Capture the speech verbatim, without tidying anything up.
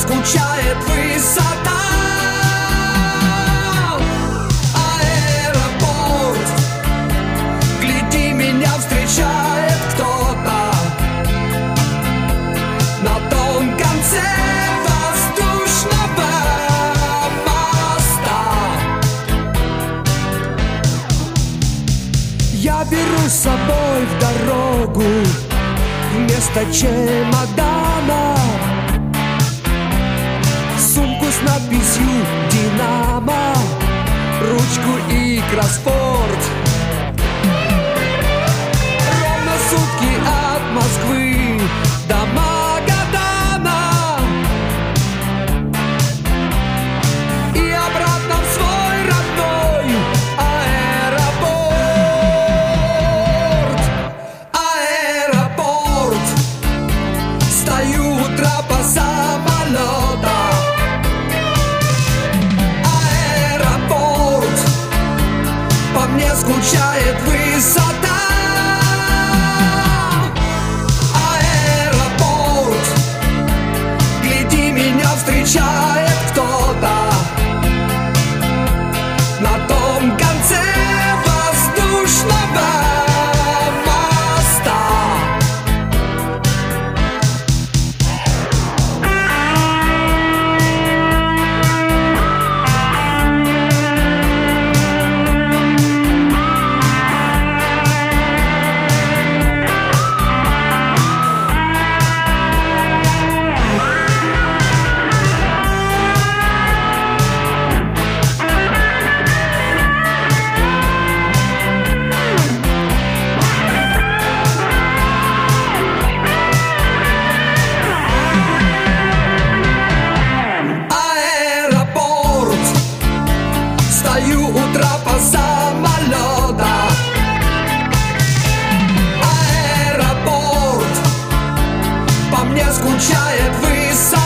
скучает высота. Аэропорт, гляди, меня встречает кто-то на том конце воздушного моста. Я беру с собой в дорогу вместо чемодана сумку с надписью «Динамо», ручку и кроссворд. Ровно сутки от Москвы до Магадана и обратно в свой родной аэропорт. Аэропорт, стою у трапа самолета. Аэропорт, по мне скучает высота. Аэропорт, гляди, меня встречает кто-то на том конце воздушного моста. Стою у трапа самолета. Аэропорт, по мне скучает высота.